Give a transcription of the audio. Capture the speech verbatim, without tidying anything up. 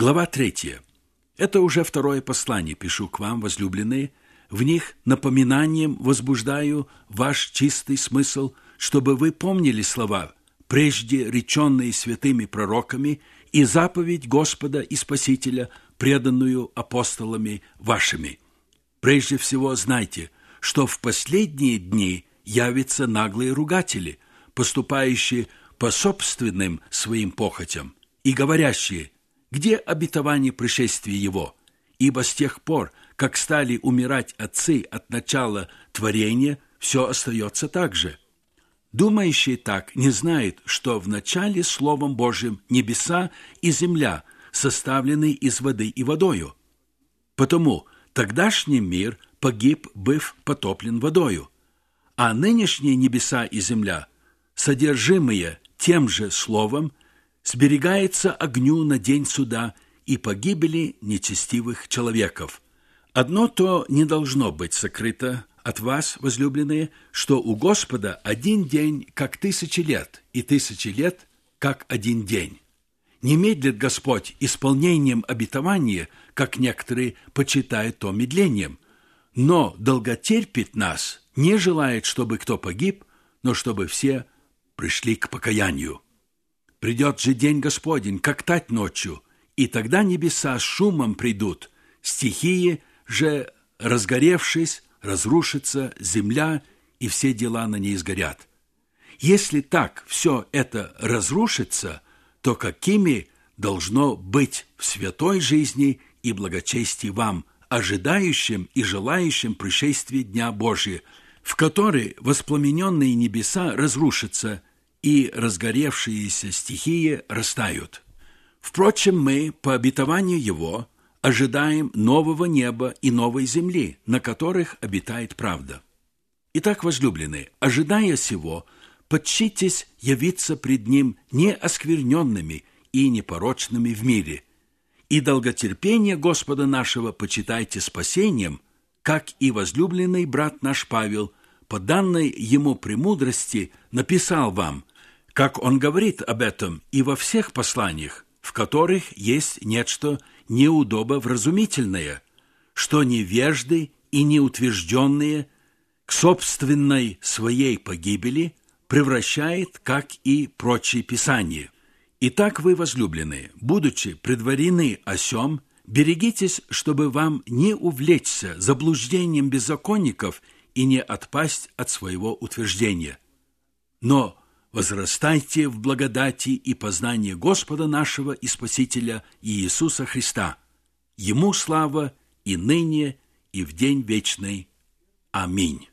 Глава третья. Это уже второе послание пишу к вам, возлюбленные. В них напоминанием возбуждаю ваш чистый смысл, чтобы вы помнили слова, прежде реченные святыми пророками, и заповедь Господа и Спасителя, преданную апостолами вашими. Прежде всего знайте, что в последние дни явятся наглые ругатели, поступающие по собственным своим похотям, и говорящие: где обетование пришествия его? Ибо с тех пор, как стали умирать отцы от начала творения, все остается так же. Думающие так не знают, что в начале Словом Божьим небеса и земля составлены из воды и водою. Потому тогдашний мир погиб, быв потоплен водою, а нынешние небеса и земля, содержимые тем же Словом, сберегается огню на день суда и погибели нечестивых человеков. Одно то не должно быть сокрыто от вас, возлюбленные, что у Господа один день, как тысячи лет, и тысячи лет, как один день. Не медлит Господь исполнением обетования, как некоторые почитают то медлением, но долготерпит нас, не желает, чтобы кто погиб, но чтобы все пришли к покаянию. Придет же день Господень, как тать ночью, и тогда небеса с шумом придут, стихии же, разгоревшись, разрушится земля, и все дела на ней сгорят. Если так все это разрушится, то какими должно быть в святой жизни и благочестии вам, ожидающим и желающим пришествия Дня Божия, в который воспламененные небеса разрушатся, и разгоревшиеся стихии растают. Впрочем, мы, по обетованию Его, ожидаем нового неба и новой земли, на которых обитает правда. Итак, возлюбленные, ожидая сего, подчитесь явиться пред Ним неоскверненными и непорочными в мире, и долготерпение Господа нашего почитайте спасением, как и возлюбленный брат наш Павел, по данной ему премудрости, написал вам, как он говорит об этом и во всех посланиях, в которых есть нечто неудобовразумительное, что невежды и неутвержденные к собственной своей погибели превращает, как и прочие писания. Итак, вы, возлюбленные, будучи предварены о сем, берегитесь, чтобы вам не увлечься заблуждением беззаконников и не отпасть от своего утверждения. Но возрастайте в благодати и познании Господа нашего и Спасителя Иисуса Христа. Ему слава и ныне, и в день вечный. Аминь.